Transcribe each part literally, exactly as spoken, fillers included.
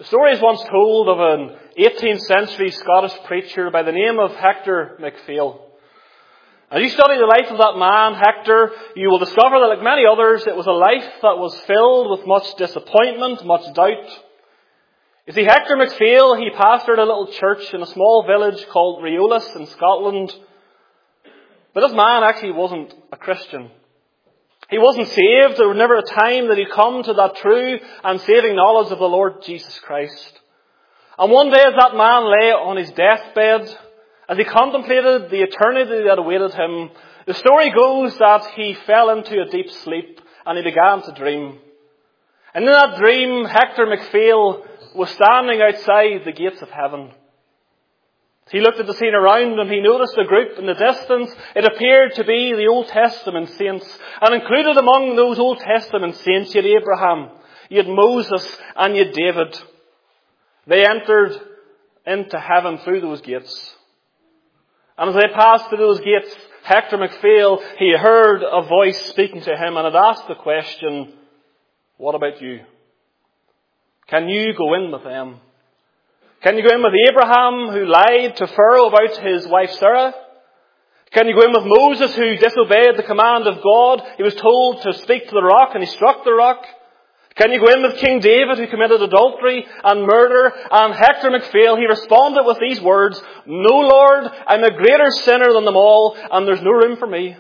The story is once told of an eighteenth century Scottish preacher by the name of Hector MacPhail. As you study the life of that man, Hector, you will discover that, like many others, it was a life that was filled with much disappointment, much doubt. You see, Hector MacPhail, he pastored a little church in a small village called Riolas in Scotland. But this man actually wasn't a Christian. He wasn't saved. There was never a time that he'd come to that true and saving knowledge of the Lord Jesus Christ. And one day as that man lay on his deathbed, as he contemplated the eternity that awaited him, the story goes that he fell into a deep sleep and he began to dream. And in that dream, Hector MacPhail was standing outside the gates of heaven. He looked at the scene around him. He noticed a group in the distance. It appeared to be the Old Testament saints. And included among those Old Testament saints, you had Abraham, you had Moses, and you had David. They entered into heaven through those gates. And as they passed through those gates, Hector MacPhail, he heard a voice speaking to him and had asked the question, what about you? Can you go in with them? Can you go in with Abraham, who lied to Pharaoh about his wife Sarah? Can you go in with Moses, who disobeyed the command of God? He was told to speak to the rock and he struck the rock. Can you go in with King David, who committed adultery and murder? And Hector MacPhail, he responded with these words, no, Lord, I'm a greater sinner than them all, and there's no room for me.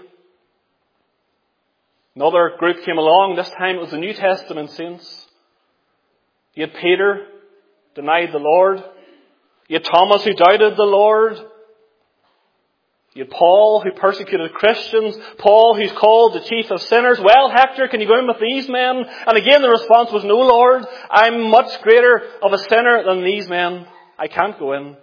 Another group came along. This time it was the New Testament saints. You had Peter, denied the Lord. You had Thomas, who doubted the Lord. You had Paul, who persecuted Christians. Paul, who's called the chief of sinners. Well, Hector, can you go in with these men? And again the response was, no, Lord, I'm much greater of a sinner than these men. I can't go in.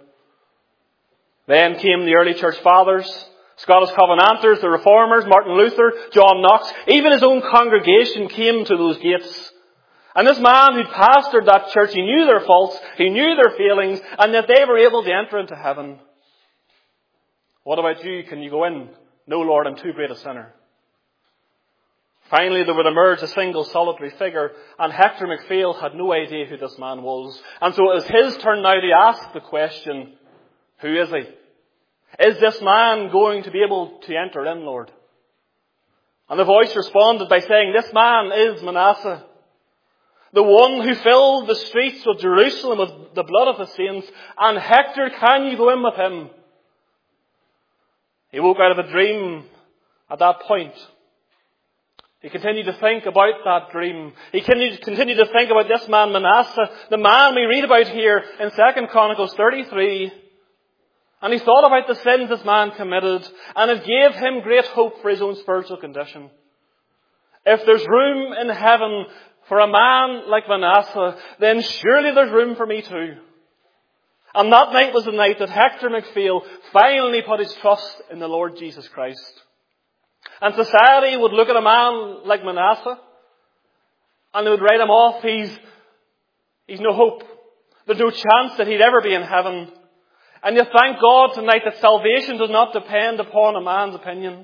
Then came the early church fathers, Scottish Covenanters, the Reformers, Martin Luther, John Knox. Even his own congregation came to those gates. And this man who'd pastored that church, he knew their faults, he knew their failings, and that they were able to enter into heaven. What about you? Can you go in? No, Lord, I'm too great a sinner. Finally, there would emerge a single solitary figure, and Hector MacPhail had no idea who this man was. And so it was his turn now to ask the question, who is he? Is this man going to be able to enter in, Lord? And the voice responded by saying, this man is Manasseh, the one who filled the streets of Jerusalem with the blood of the saints. And Hector, can you go in with him? He woke out of a dream at that point. He continued to think about that dream. He continued to think about this man Manasseh, the man we read about here in Second Chronicles thirty-three. And he thought about the sins this man committed, and it gave him great hope for his own spiritual condition. If there's room in heaven for a man like Manasseh, then surely there's room for me too. And that night was the night that Hector MacPhail finally put his trust in the Lord Jesus Christ. And society would look at a man like Manasseh and they would write him off. He's, he's no hope. There's no chance that he'd ever be in heaven. And you thank God tonight that salvation does not depend upon a man's opinion.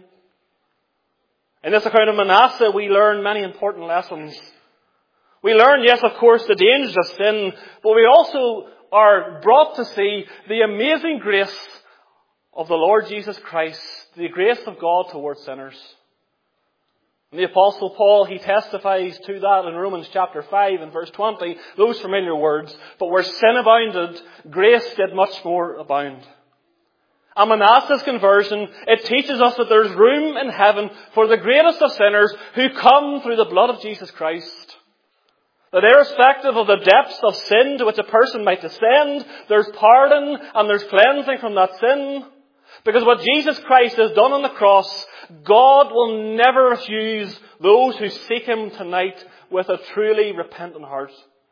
In this account of Manasseh, we learn many important lessons. We learn, yes, of course, the dangers of sin, but we also are brought to see the amazing grace of the Lord Jesus Christ, the grace of God towards sinners. And the Apostle Paul, he testifies to that in Romans chapter five and verse twenty, those familiar words, but where sin abounded, grace did much more abound. And Manasseh's conversion, it teaches us that there's room in heaven for the greatest of sinners who come through the blood of Jesus Christ. That irrespective of the depths of sin to which a person might descend, there's pardon and there's cleansing from that sin. Because what Jesus Christ has done on the cross, God will never refuse those who seek Him tonight with a truly repentant heart.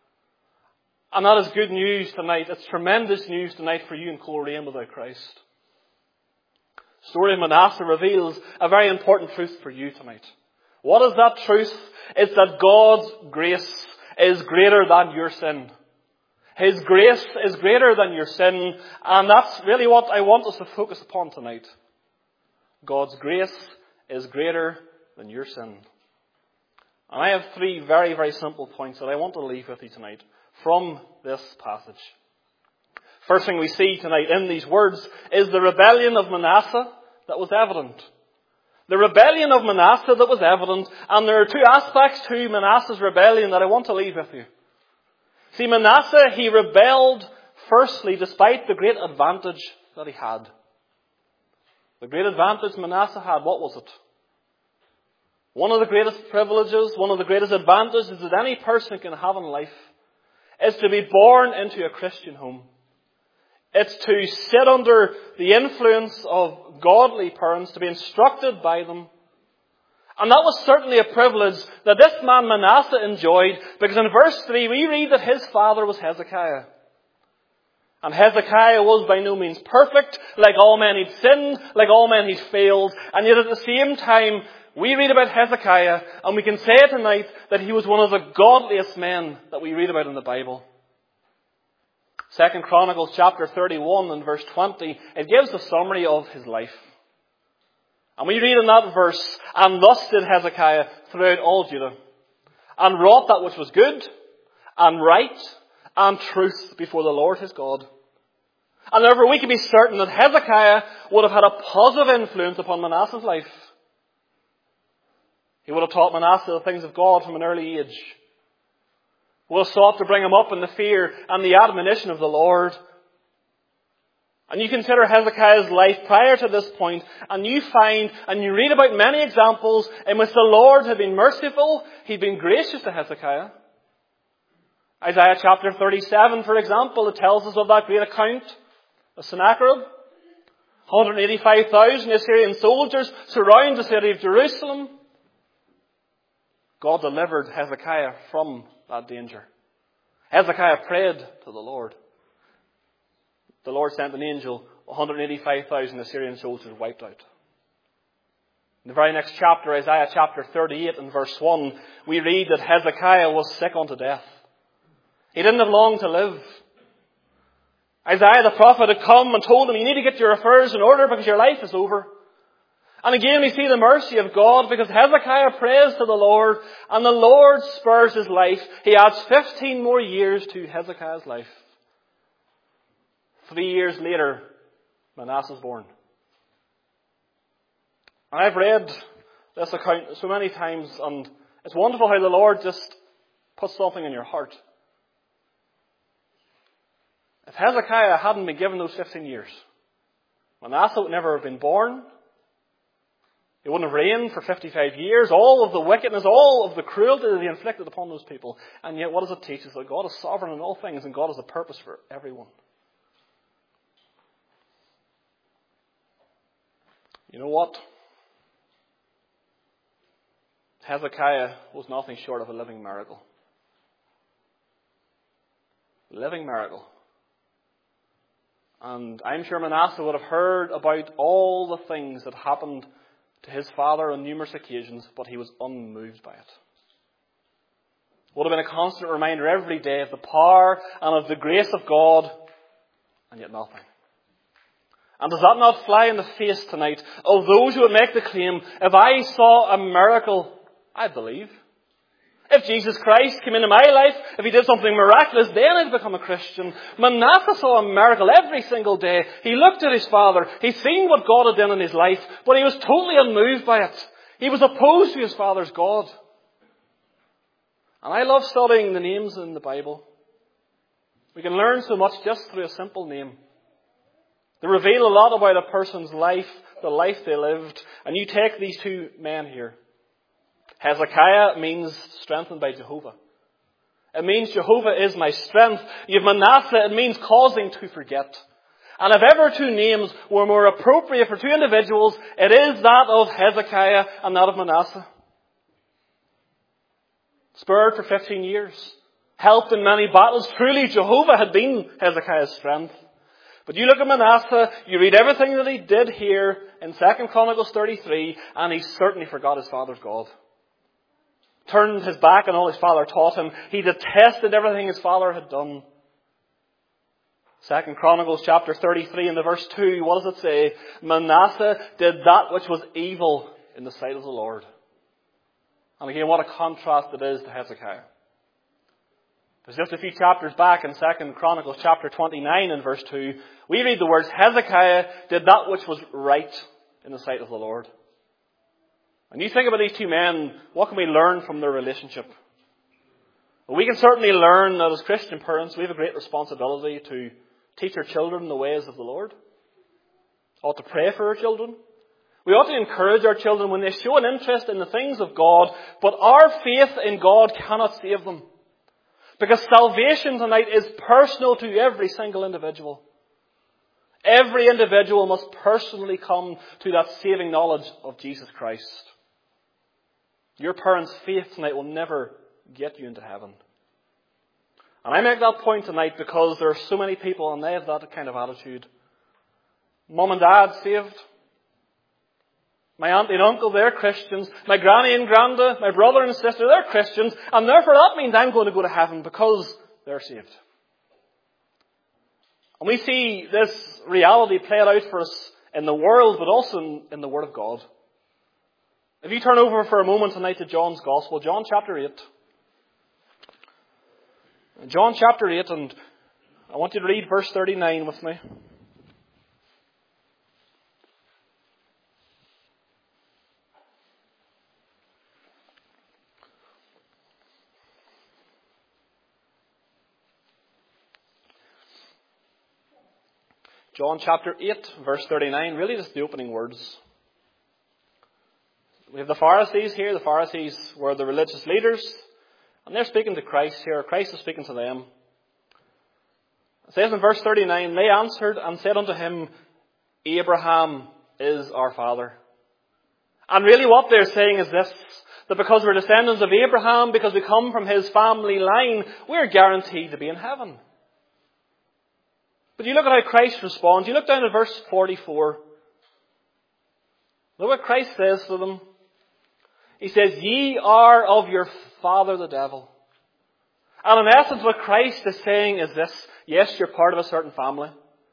And that is good news tonight. It's tremendous news tonight for you in Coleraine without Christ. The story of Manasseh reveals a very important truth for you tonight. What is that truth? It's that God's grace is greater than your sin. His grace is greater than your sin. And that's really what I want us to focus upon tonight. God's grace is greater than your sin. And I have three very, very simple points that I want to leave with you tonight from this passage. First thing we see tonight in these words is the rebellion of Manasseh that was evident. The rebellion of Manasseh that was evident, and there are two aspects to Manasseh's rebellion that I want to leave with you. See, Manasseh, he rebelled firstly despite the great advantage that he had. The great advantage Manasseh had, what was it? One of the greatest privileges, one of the greatest advantages that any person can have in life is to be born into a Christian home. It's to sit under the influence of godly parents, to be instructed by them. And that was certainly a privilege that this man Manasseh enjoyed, because in verse three we read that his father was Hezekiah. And Hezekiah was by no means perfect. Like all men he'd sinned, like all men he'd failed. And yet at the same time, we read about Hezekiah, and we can say tonight that he was one of the godliest men that we read about in the Bible. Second Chronicles chapter thirty-one and verse twenty, it gives a summary of his life. And we read in that verse, and thus did Hezekiah throughout all Judah, and wrought that which was good, and right, and truth before the Lord his God. And therefore we can be certain that Hezekiah would have had a positive influence upon Manasseh's life. He would have taught Manasseh the things of God from an early age. He would have sought to bring him up in the fear and the admonition of the Lord. And you consider Hezekiah's life prior to this point, and you find, and you read about many examples in which the Lord had been merciful, he'd been gracious to Hezekiah. Isaiah chapter thirty-seven, for example, it tells us of that great account of Sennacherib. one hundred eighty-five thousand Assyrian soldiers surround the city of Jerusalem. God delivered Hezekiah from that danger. Hezekiah prayed to the Lord. The Lord sent an angel, one hundred eighty-five thousand Assyrian soldiers wiped out. In the very next chapter, Isaiah chapter thirty-eight and verse one, we read that Hezekiah was sick unto death. He didn't have long to live. Isaiah the prophet had come and told him, you need to get your affairs in order because your life is over. And again we see the mercy of God, because Hezekiah prays to the Lord and the Lord spares his life. He adds fifteen more years to Hezekiah's life. Three years later, Manasseh is born. And I've read this account so many times, and it's wonderful how the Lord just puts something in your heart. If Hezekiah hadn't been given those fifteen years, Manasseh would never have been born. He wouldn't have reigned for fifty-five years. All of the wickedness, all of the cruelty that he inflicted upon those people. And yet what does it teach us? That God is sovereign in all things, and God has a purpose for everyone. You know what? Hezekiah was nothing short of a living miracle. Living miracle. And I'm sure Manasseh would have heard about all the things that happened to his father on numerous occasions, but he was unmoved by it. It would have been a constant reminder every day of the power and of the grace of God, and yet nothing. And does that not fly in the face tonight of those who would make the claim, if I saw a miracle, I'd believe. If Jesus Christ came into my life, if he did something miraculous, then I'd become a Christian. Manasseh saw a miracle every single day. He looked at his father. He'd seen what God had done in his life, but he was totally unmoved by it. He was opposed to his father's God. And I love studying the names in the Bible. We can learn so much just through a simple name. They reveal a lot about a person's life, the life they lived. And you take these two men here. Hezekiah means strengthened by Jehovah. It means Jehovah is my strength. You have Manasseh, it means causing to forget. And if ever two names were more appropriate for two individuals, it is that of Hezekiah and that of Manasseh. Spared for fifteen years. Helped in many battles. Truly Jehovah had been Hezekiah's strength. But you look at Manasseh, you read everything that he did here in Second Chronicles thirty-three, and he certainly forgot his father's God. Turned his back on all his father taught him. He detested everything his father had done. Second Chronicles chapter thirty-three and the verse two, what does it say? Manasseh did that which was evil in the sight of the Lord. And again, what a contrast it is to Hezekiah. Because just a few chapters back in Second Chronicles chapter twenty-nine and verse two, we read the words, Hezekiah did that which was right in the sight of the Lord. And you think about these two men, what can we learn from their relationship? Well, we can certainly learn that as Christian parents, we have a great responsibility to teach our children the ways of the Lord. We ought to pray for our children. We ought to encourage our children when they show an interest in the things of God, but our faith in God cannot save them. Because salvation tonight is personal to every single individual. Every individual must personally come to that saving knowledge of Jesus Christ. Your parents' faith tonight will never get you into heaven. And I make that point tonight because there are so many people and they have that kind of attitude. Mum and dad saved. My auntie and uncle, they're Christians. My granny and granda, my brother and sister, they're Christians. And therefore that means I'm going to go to heaven because they're saved. And we see this reality played out for us in the world, but also in, in the Word of God. If you turn over for a moment tonight to John's Gospel, John chapter eight. John chapter eight, and I want you to read verse thirty-nine with me. John chapter eight, verse thirty-nine, really just the opening words. We have the Pharisees here. The Pharisees were the religious leaders. And they're speaking to Christ here. Christ is speaking to them. It says in verse thirty-nine, they answered and said unto him, Abraham is our father. And really what they're saying is this, that because we're descendants of Abraham, because we come from his family line, we're guaranteed to be in heaven. But you look at how Christ responds. You look down at verse forty-four. Look what Christ says to them. He says, ye are of your father the devil. And in essence what Christ is saying is this. Yes, you're part of a certain family.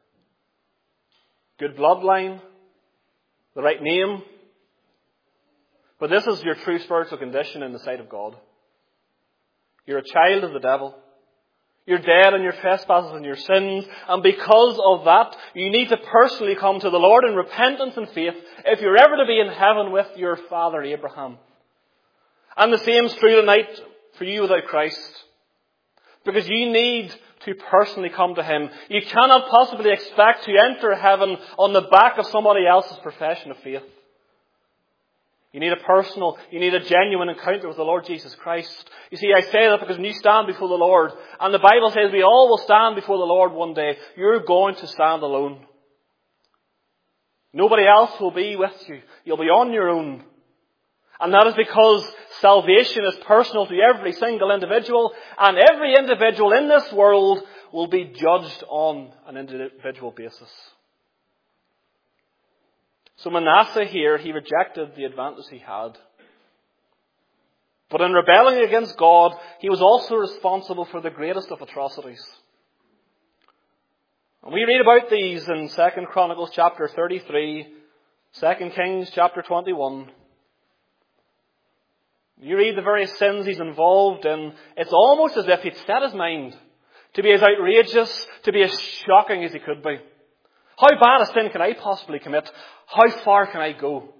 Good bloodline. The right name. But this is your true spiritual condition in the sight of God. You're a child of the devil. You're dead in your trespasses and your sins. And because of that, you need to personally come to the Lord in repentance and faith if you're ever to be in heaven with your father Abraham. And the same is true tonight for you without Christ. Because you need to personally come to Him. You cannot possibly expect to enter heaven on the back of somebody else's profession of faith. You need a personal, you need a genuine encounter with the Lord Jesus Christ. You see, I say that because when you stand before the Lord, and the Bible says we all will stand before the Lord one day, you're going to stand alone. Nobody else will be with you. You'll be on your own. And that is because salvation is personal to every single individual, and every individual in this world will be judged on an individual basis. So Manasseh here, he rejected the advantage he had. But in rebelling against God, he was also responsible for the greatest of atrocities. And we read about these in Second Chronicles chapter thirty-three, Second Kings chapter twenty-one. You read the various sins he's involved in. It's almost as if he'd set his mind to be as outrageous, to be as shocking as he could be. How bad a sin can I possibly commit? How far can I go?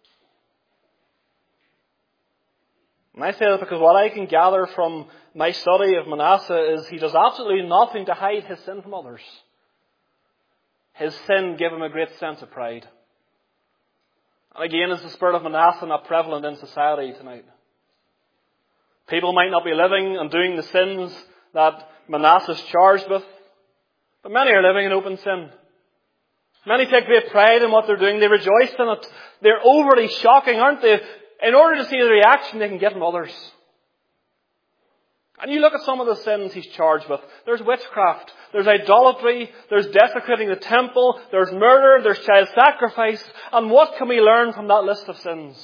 And I say that because what I can gather from my study of Manasseh is he does absolutely nothing to hide his sin from others. His sin gave him a great sense of pride. And again, is the spirit of Manasseh not prevalent in society tonight? People might not be living and doing the sins that Manasseh is charged with, but many are living in open sin. Many take great pride in what they're doing. They rejoice in it. They're overly shocking, aren't they? In order to see the reaction they can get from others. And you look at some of the sins he's charged with. There's witchcraft. There's idolatry. There's desecrating the temple. There's murder. There's child sacrifice. And what can we learn from that list of sins?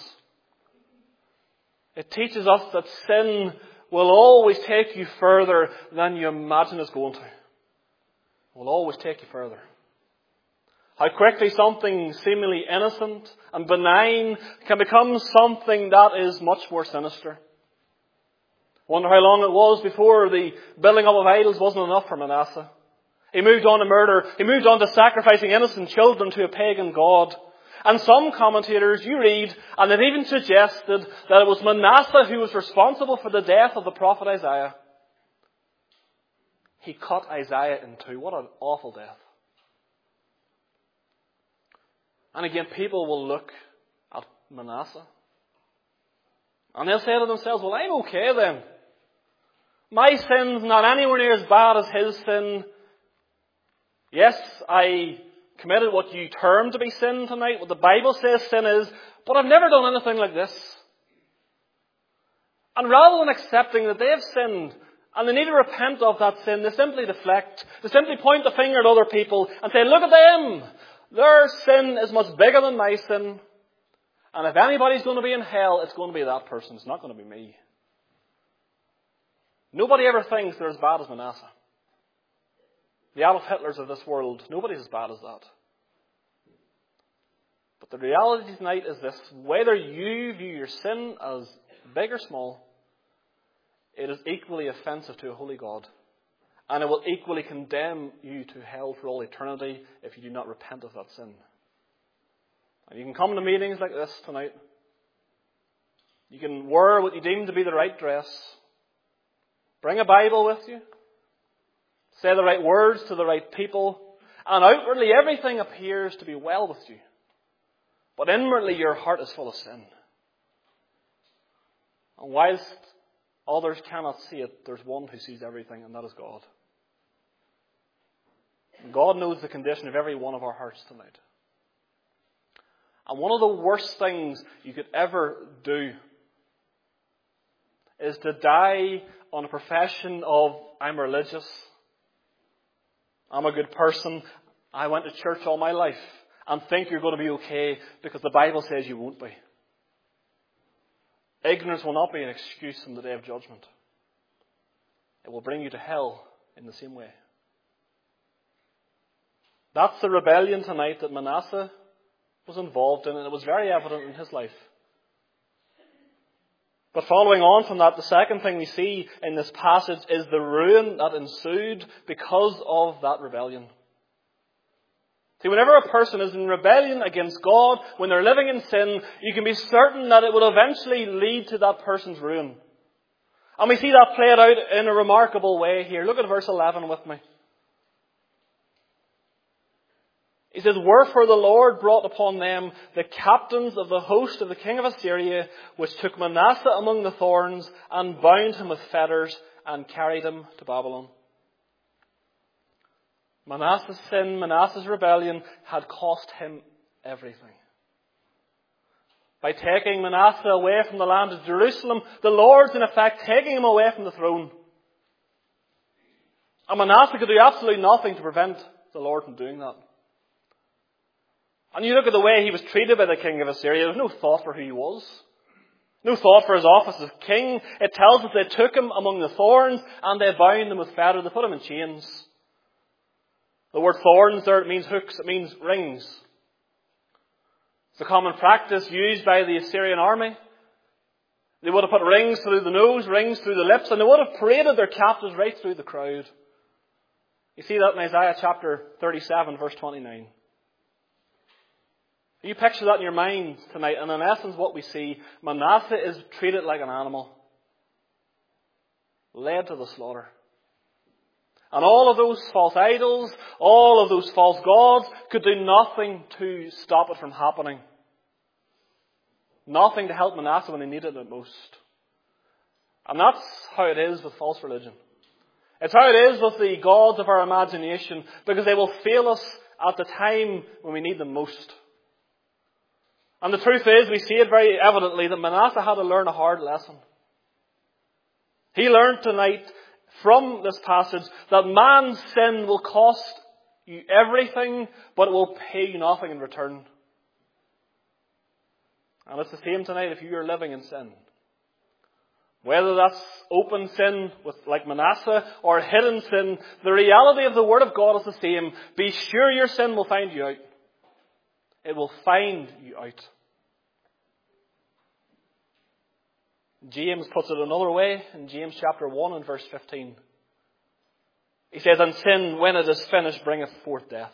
It teaches us that sin will always take you further than you imagine it's going to. It will always take you further. How quickly something seemingly innocent and benign can become something that is much more sinister. Wonder how long it was before the building up of idols wasn't enough for Manasseh. He moved on to murder. He moved on to sacrificing innocent children to a pagan god. And some commentators, you read, and they've even suggested that it was Manasseh who was responsible for the death of the prophet Isaiah. He cut Isaiah in two. What an awful death. And again, people will look at Manasseh and they'll say to themselves, well, I'm okay then. My sin's not anywhere near as bad as his sin. Yes, I committed what you term to be sin tonight, what the Bible says sin is, but I've never done anything like this. And rather than accepting that they have sinned and they need to repent of that sin, they simply deflect. They simply point the finger at other people and say, look at them. Their sin is much bigger than my sin. And if anybody's going to be in hell, it's going to be that person. It's not going to be me. Nobody ever thinks they're as bad as Manasseh. The Adolf Hitlers of this world, nobody's as bad as that. But the reality tonight is this. Whether you view your sin as big or small, it is equally offensive to a holy God. And it will equally condemn you to hell for all eternity if you do not repent of that sin. And you can come to meetings like this tonight. You can wear what you deem to be the right dress. Bring a Bible with you. Say the right words to the right people. And outwardly everything appears to be well with you. But inwardly your heart is full of sin. And whilst others cannot see it, there's one who sees everything, and that is God. God knows the condition of every one of our hearts tonight. And one of the worst things you could ever do is to die on a profession of, I'm religious, I'm a good person, I went to church all my life, and think you're going to be okay because the Bible says you won't be. Ignorance will not be an excuse in the day of judgment. It will bring you to hell in the same way. That's the rebellion tonight that Manasseh was involved in, and it was very evident in his life. But following on from that, the second thing we see in this passage is the ruin that ensued because of that rebellion. See, whenever a person is in rebellion against God, when they're living in sin, you can be certain that it will eventually lead to that person's ruin. And we see that played out in a remarkable way here. Look at verse eleven with me. He says, wherefore the Lord brought upon them the captains of the host of the king of Assyria, which took Manasseh among the thorns, and bound him with fetters, and carried him to Babylon. Manasseh's sin, Manasseh's rebellion had cost him everything. By taking Manasseh away from the land of Jerusalem, the Lord's in effect taking him away from the throne. And Manasseh could do absolutely nothing to prevent the Lord from doing that. And you look at the way he was treated by the king of Assyria, there was no thought for who he was. No thought for his office as king. It tells us they took him among the thorns and they bound him with fetters. They put him in chains. The word thorns there, it means hooks, it means rings. It's a common practice used by the Assyrian army. They would have put rings through the nose, rings through the lips, and they would have paraded their captives right through the crowd. You see that in Isaiah chapter thirty-seven, verse twenty-nine. You picture that in your mind tonight, and in essence what we see, Manasseh is treated like an animal, led to the slaughter. And all of those false idols, all of those false gods could do nothing to stop it from happening. Nothing to help Manasseh when he needed it most. And that's how it is with false religion. It's how it is with the gods of our imagination, because they will fail us at the time when we need them most. And the truth is, we see it very evidently, that Manasseh had to learn a hard lesson. He learned tonight from this passage that man's sin will cost you everything, but it will pay you nothing in return. And it's the same tonight if you are living in sin. Whether that's open sin with like Manasseh or hidden sin, the reality of the Word of God is the same. Be sure your sin will find you out. It will find you out. James puts it another way in James chapter one and verse fifteen. He says, and sin, when it is finished, bringeth forth death.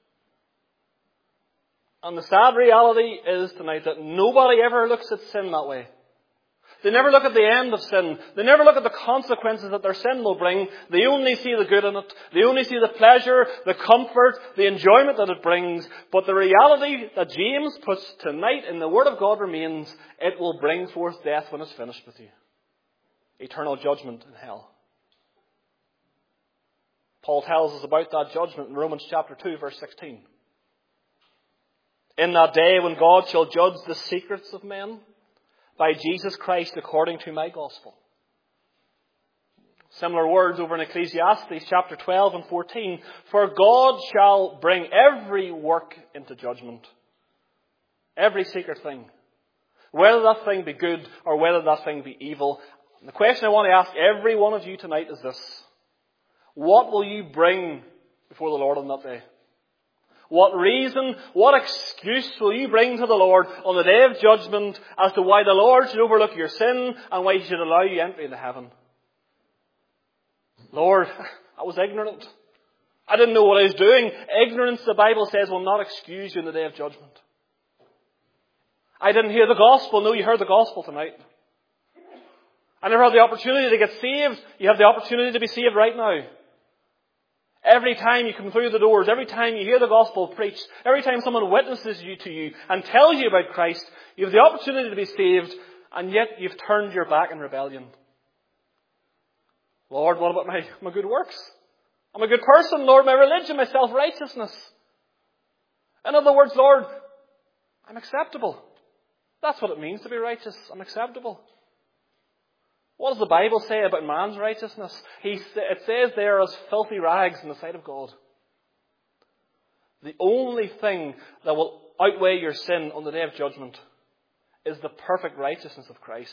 And the sad reality is tonight that nobody ever looks at sin that way. They never look at the end of sin. They never look at the consequences that their sin will bring. They only see the good in it. They only see the pleasure, the comfort, the enjoyment that it brings. But the reality that James puts tonight in the Word of God remains, it will bring forth death when it's finished with you. Eternal judgment in hell. Paul tells us about that judgment in Romans chapter two, verse sixteen. In that day when God shall judge the secrets of men, by Jesus Christ according to my gospel. Similar words over in Ecclesiastes chapter twelve and fourteen. For God shall bring every work into judgment. Every secret thing. Whether that thing be good or whether that thing be evil. And the question I want to ask every one of you tonight is this. What will you bring before the Lord on that day? What reason, what excuse will you bring to the Lord on the day of judgment as to why the Lord should overlook your sin and why He should allow you entry into heaven? Lord, I was ignorant. I didn't know what I was doing. Ignorance, the Bible says, will not excuse you in the day of judgment. I didn't hear the gospel. No, you heard the gospel tonight. I never had the opportunity to get saved. You have the opportunity to be saved right now. Every time you come through the doors, every time you hear the gospel preached, every time someone witnesses you to you and tells you about Christ, you have the opportunity to be saved, and yet you've turned your back in rebellion. Lord, what about my, my good works? I'm a good person, Lord, my religion, my self-righteousness. In other words, Lord, I'm acceptable. That's what it means to be righteous. I'm acceptable. What does the Bible say about man's righteousness? He, it says they are as filthy rags in the sight of God. The only thing that will outweigh your sin on the day of judgment is the perfect righteousness of Christ.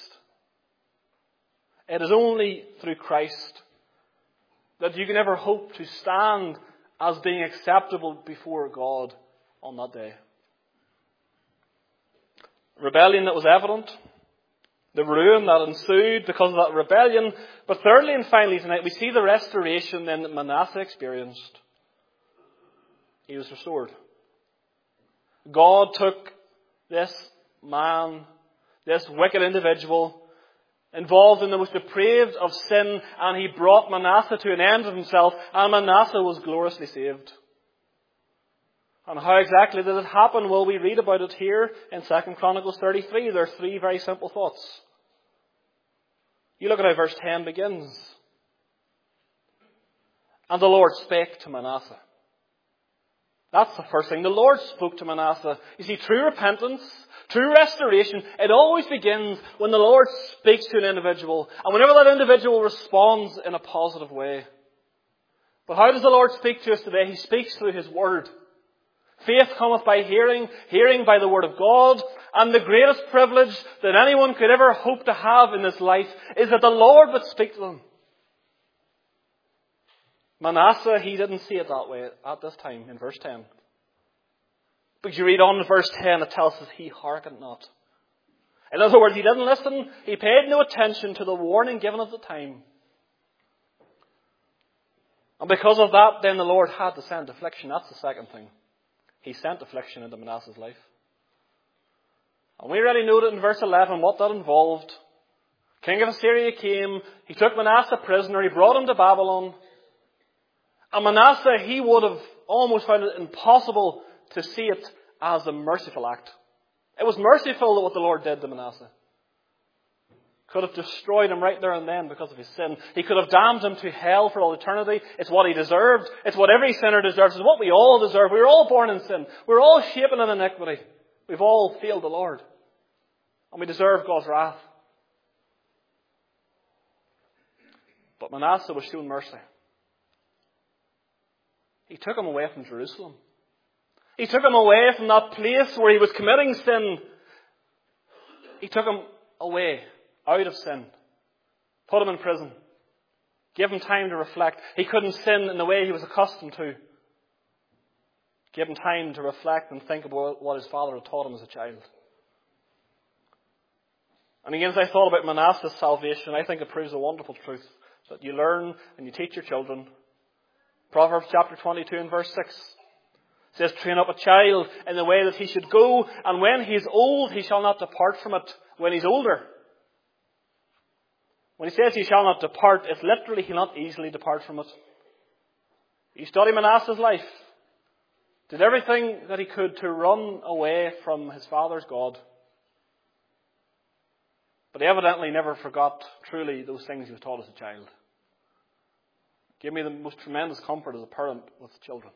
It is only through Christ that you can ever hope to stand as being acceptable before God on that day. Rebellion that was evident. The ruin that ensued because of that rebellion. But thirdly and finally tonight, we see the restoration then that Manasseh experienced. He was restored. God took this man, this wicked individual, involved in the most depraved of sin, and he brought Manasseh to an end of himself, and Manasseh was gloriously saved. And how exactly did it happen? Well, we read about it here in Second Chronicles thirty-three. There are three very simple thoughts. You look at how verse ten begins. And the Lord spake to Manasseh. That's the first thing. The Lord spoke to Manasseh. You see, true repentance, true restoration, it always begins when the Lord speaks to an individual. And whenever that individual responds in a positive way. But how does the Lord speak to us today? He speaks through His Word. Faith cometh by hearing, hearing by the Word of God. And the greatest privilege that anyone could ever hope to have in this life is that the Lord would speak to them. Manasseh, he didn't see it that way at this time in verse ten. But you read on in verse ten, it tells us he hearkened not. In other words, he didn't listen. He paid no attention to the warning given at the time. And because of that, then the Lord had to send affliction. That's the second thing. He sent affliction into Manasseh's life. And we already noted in verse eleven what that involved. King of Assyria came. He took Manasseh prisoner. He brought him to Babylon. And Manasseh, he would have almost found it impossible to see it as a merciful act. It was merciful what the Lord did to Manasseh. Could have destroyed him right there and then because of his sin. He could have damned him to hell for all eternity. It's what he deserved. It's what every sinner deserves. It's what we all deserve. We were all born in sin. We're all shapen in iniquity. We've all failed the Lord. And we deserve God's wrath. But Manasseh was shown mercy. He took him away from Jerusalem. He took him away from that place where he was committing sin. He took him away, out of sin. Put him in prison. Give him time to reflect. He couldn't sin in the way he was accustomed to. Give him time to reflect and think about what his father had taught him as a child. And again, as I thought about Manasseh's salvation, I think it proves a wonderful truth that you learn and you teach your children. Proverbs chapter twenty-two and verse six says, train up a child in the way that he should go, and when he is old, he shall not depart from it when he's older. When he says he shall not depart, it's literally he'll not easily depart from it. You study Manasseh's life. Did everything that he could to run away from his father's God. But he evidently never forgot truly those things he was taught as a child. Gave me the most tremendous comfort as a parent with children.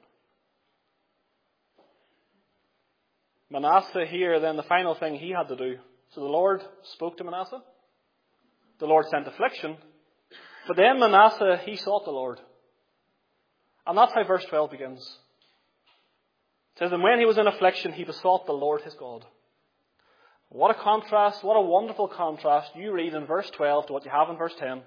Manasseh here, then the final thing he had to do. So the Lord spoke to Manasseh. The Lord sent affliction. But then Manasseh, he sought the Lord. And that's how verse twelve begins. It says, and when he was in affliction, he besought the Lord his God. What a contrast, what a wonderful contrast you read in verse twelve to what you have in verse ten.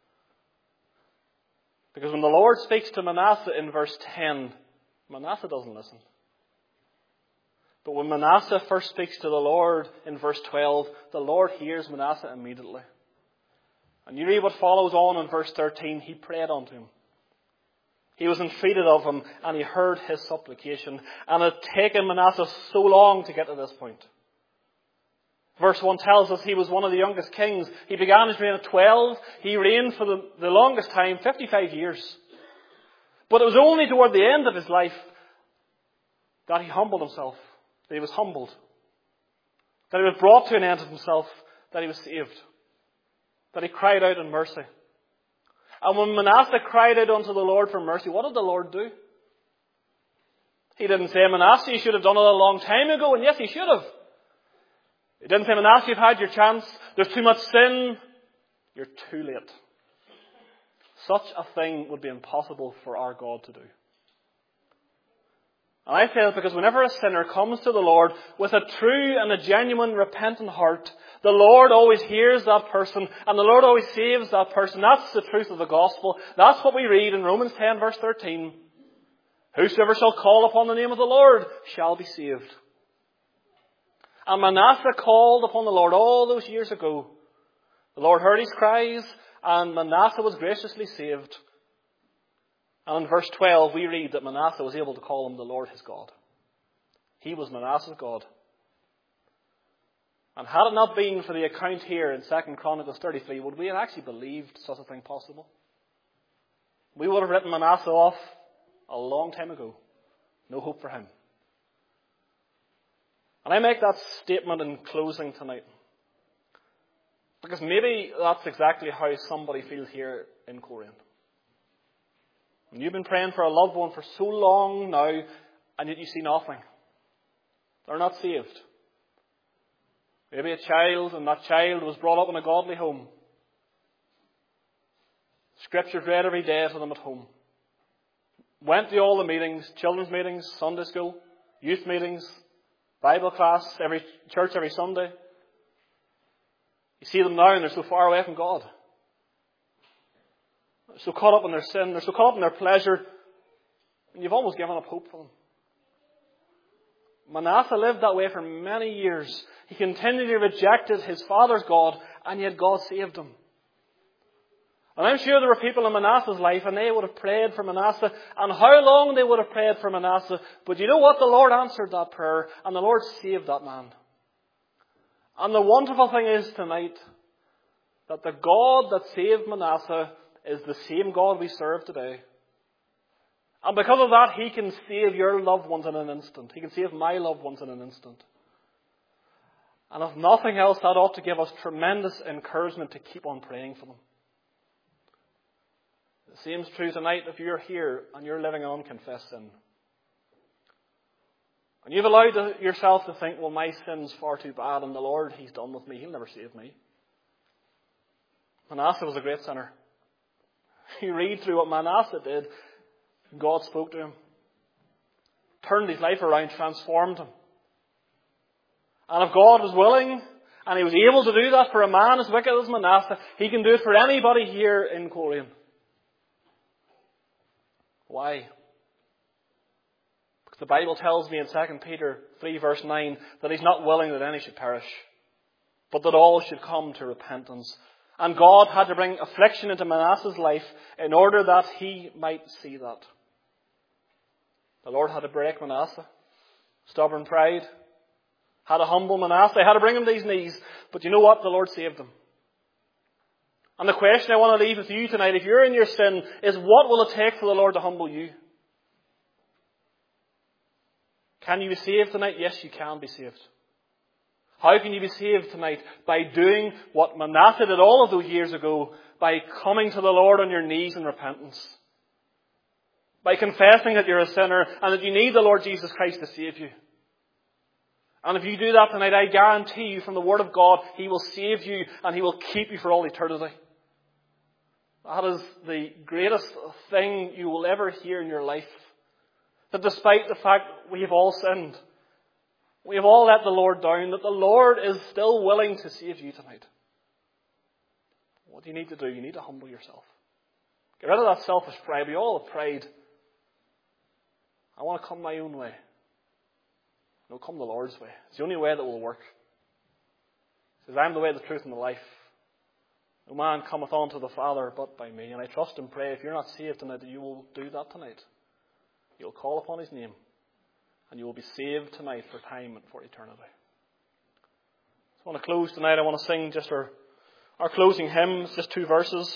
Because when the Lord speaks to Manasseh in verse ten, Manasseh doesn't listen. But when Manasseh first speaks to the Lord in verse twelve, the Lord hears Manasseh immediately. And you read what follows on in verse thirteen, he prayed unto him. He was entreated of him, and he heard his supplication. And it had taken Manasseh so long to get to this point. Verse one tells us he was one of the youngest kings. He began his reign at twelve. He reigned for the, the longest time, fifty-five years. But it was only toward the end of his life that he humbled himself, that he was humbled, that he was brought to an end of himself, that he was saved, that he cried out in mercy. And when Manasseh cried out unto the Lord for mercy, what did the Lord do? He didn't say, Manasseh, you should have done it a long time ago, and yes, he should have. He didn't say, Manasseh, you've had your chance. There's too much sin. You're too late. Such a thing would be impossible for our God to do. And I say that because whenever a sinner comes to the Lord with a true and a genuine repentant heart, the Lord always hears that person and the Lord always saves that person. That's the truth of the gospel. That's what we read in Romans ten verse thirteen. Whosoever shall call upon the name of the Lord shall be saved. And Manasseh called upon the Lord all those years ago. The Lord heard his cries, and Manasseh was graciously saved. And in verse twelve, we read that Manasseh was able to call him the Lord his God. He was Manasseh's God. And had it not been for the account here in Second Chronicles thirty-three, would we have actually believed such a thing possible? We would have written Manasseh off a long time ago. No hope for him. And I make that statement in closing tonight, because maybe that's exactly how somebody feels here in Coleraine. And you've been praying for a loved one for so long now, and yet you see nothing. They're not saved. Maybe a child, and that child was brought up in a godly home. Scripture's read every day to them at home. Went to all the meetings, children's meetings, Sunday school, youth meetings, Bible class, every church every Sunday. You see them now and they're so far away from God. They're so caught up in their sin, they're so caught up in their pleasure, and you've almost given up hope for them. Manasseh lived that way for many years. He continually rejected his father's God, and yet God saved him. And I'm sure there were people in Manasseh's life, and they would have prayed for Manasseh, and how long they would have prayed for Manasseh. But you know what? The Lord answered that prayer, and the Lord saved that man. And the wonderful thing is tonight, that the God that saved Manasseh is the same God we serve today. And because of that, He can save your loved ones in an instant. He can save my loved ones in an instant. And if nothing else, that ought to give us tremendous encouragement to keep on praying for them. The same is true tonight if you're here and you're living an unconfessed sin. And you've allowed yourself to think, well, my sin's far too bad and the Lord, He's done with me. He'll never save me. Manasseh was a great sinner. You read through what Manasseh did. God spoke to him. Turned his life around, transformed him. And if God was willing and He was able to do that for a man as wicked as Manasseh, He can do it for anybody here in Coleraine. Why? Because The Bible tells me in Second Peter three verse nine that He's not willing that any should perish, but that all should come to repentance. And God had to bring affliction into Manasseh's life in order that he might see that. The Lord had to break Manasseh. Stubborn pride. Had to humble Manasseh. Had to bring him to his knees. But you know what? The Lord saved him. And the question I want to leave with you tonight, if you're in your sin, is what will it take for the Lord to humble you? Can you be saved tonight? Yes, you can be saved. How can you be saved tonight? By doing what Manasseh did all of those years ago, by coming to the Lord on your knees in repentance. By confessing that you're a sinner and that you need the Lord Jesus Christ to save you. And if you do that tonight, I guarantee you from the Word of God, He will save you and He will keep you for all eternity. That is the greatest thing you will ever hear in your life. That despite the fact we have all sinned, we have all let the Lord down, that the Lord is still willing to save you tonight. What do you need to do? You need to humble yourself. Get rid of that selfish pride. We all have pride. I want to come my own way. No, come the Lord's way. It's the only way that will work. He says, I am the way, the truth, and the life. No man cometh unto the Father but by me. And I trust and pray, if you're not saved tonight, that you will do that tonight. You'll call upon His name. And you will be saved tonight for time and for eternity. I want to close tonight. I want to sing just our, our closing hymn. It's just two verses.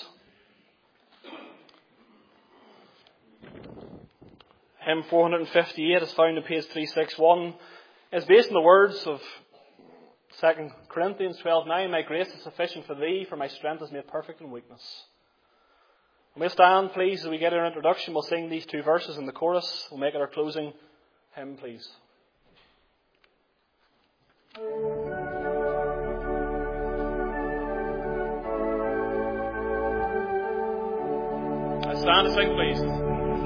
Hymn four fifty-eight is found on page three sixty-one. It's based on the words of Second Corinthians twelve nine. My grace is sufficient for thee, for my strength is made perfect in weakness. We'll stand, please, as we get our introduction. We'll sing these two verses in the chorus. We'll make it our closing hymn, please. Let's stand and sing, please.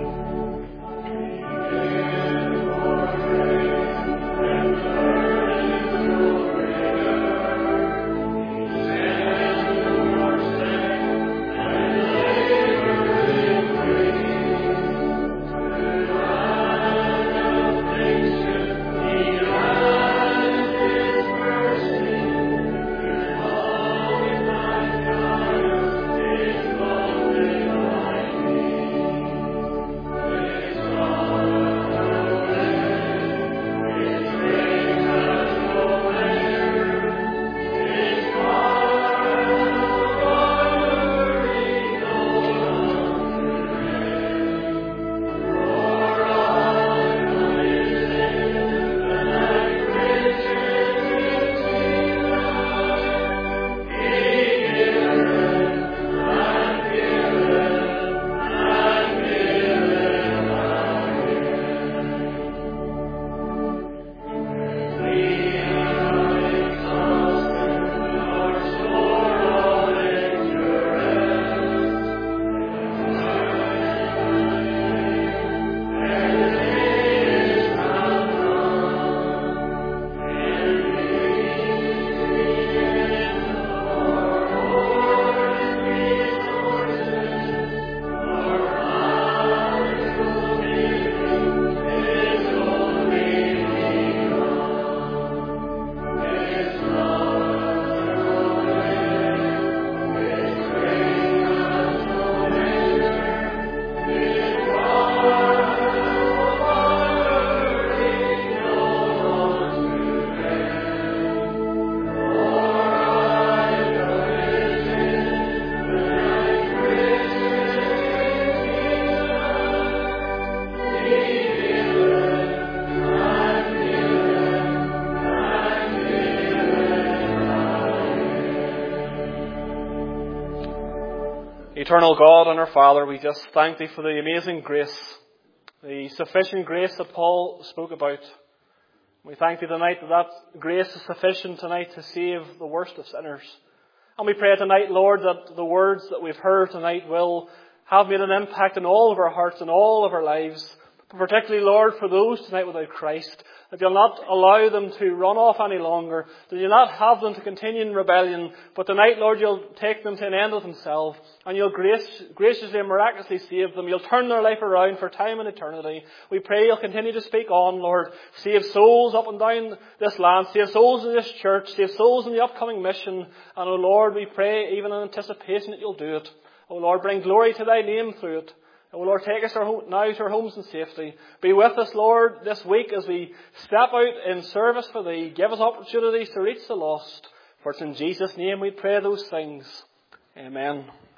Eternal God and our Father, we just thank Thee for the amazing grace, the sufficient grace that Paul spoke about. We thank Thee tonight that that grace is sufficient tonight to save the worst of sinners. And we pray tonight, Lord, that the words that we've heard tonight will have made an impact in all of our hearts and all of our lives, But particularly, Lord, for those tonight without Christ, that you'll not allow them to run off any longer, that you'll not have them to continue in rebellion, but tonight, Lord, you'll take them to an end of themselves, and you'll grace, graciously and miraculously save them. You'll turn their life around for time and eternity. We pray you'll continue to speak on, Lord. Save souls up and down this land, save souls in this church, save souls in the upcoming mission, and, oh Lord, we pray even in anticipation that you'll do it. Oh Lord, bring glory to thy name through it. Oh Lord, take us now to our homes in safety. Be with us, Lord, this week as we step out in service for thee. Give us opportunities to reach the lost. For it's in Jesus' name we pray those things. Amen.